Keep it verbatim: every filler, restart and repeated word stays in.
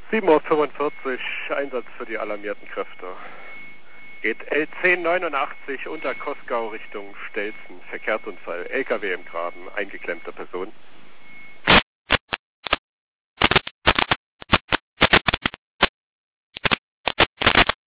sieben Uhr fünfundvierzig, Einsatz für die alarmierten Kräfte. Geht L zehn neunundachtzig unter Koskau Richtung Stelzen. Verkehrsunfall, L K W im Graben, eingeklemmte Person.